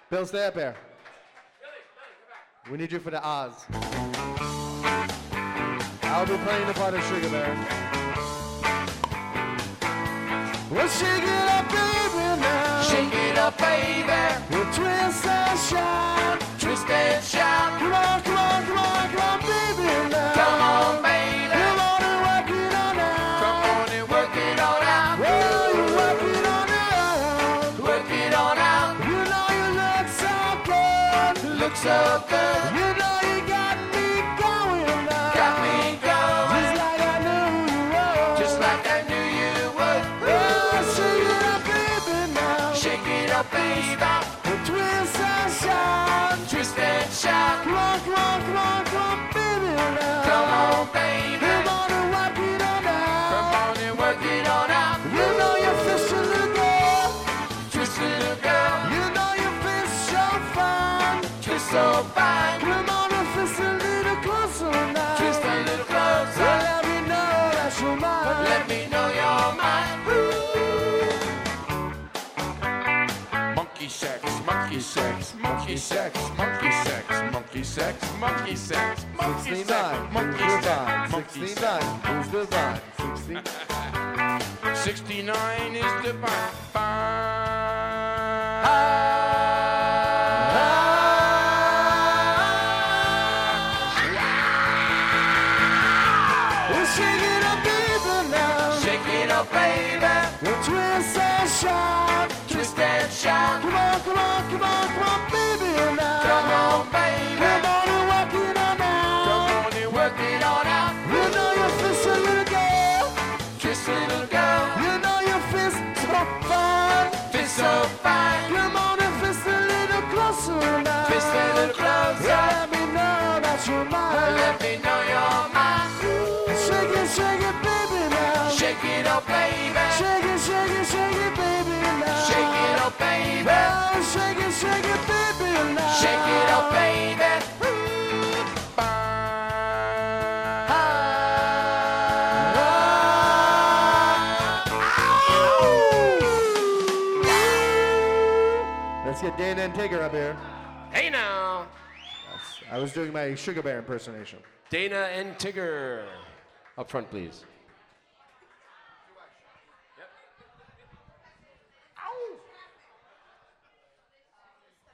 Bill, stay up here. We need you for the Oz. I'll be playing the part of Sugar Bear. Well, shake it up, baby, now. Shake it up, baby. We'll twist and shout. Twist and shout. Come on, come on, come on, come on, baby, now. Come on, baby. Come on and work it on out. Come on and work it on out. Well, you work it on out. Work it on out. You know you look so good. Look so good. You know you got me going now. Got me going. Just like I knew you would. Just like I knew you would. Well, shake it up, baby, now. Shake it up, baby. We'll twist and shout. Twist and shout. Come on, come on, come on, come on, baby, now. Come on, baby. Come on and work it on out. Come on and work it on out. You know you fish a little girl. Twist, little girl. You know you fish so fine. Twist so fine. Come on and fish a little closer now. Twist a little closer. Well, let me know that you're mine. Let me know you're mine. Monkey sex, monkey sex, monkey sex, monkey sex, monkey sex, monkey sex, monkey 69, sex, monkey who's sex, divine? monkey 69, sex. who's divine? 69. 69 is divine. Well, shake it up, baby, now. Shake it up, baby. We'll twist and shout. Twist and shout. Come on, come on, come on, come on, baby, now. Come on, baby. Come on and work it on out. Come on and work it on out. You know you fish a little girl. Twist, little girl. You know you fish so fine. Fist so fine. Come on and fish a little closer now. Fist a little closer. Yeah, let me know that you're mine. Let me know you're mine. Shake it, baby, now. Shake it up, baby. Shake it, baby, now. Shake it up, baby. Well, shake it, baby, now. Shake it up, baby. Let's get Dana and Tigger up here. Hey now. I was doing my Sugar Bear impersonation. Dana and Tigger. Up front, please.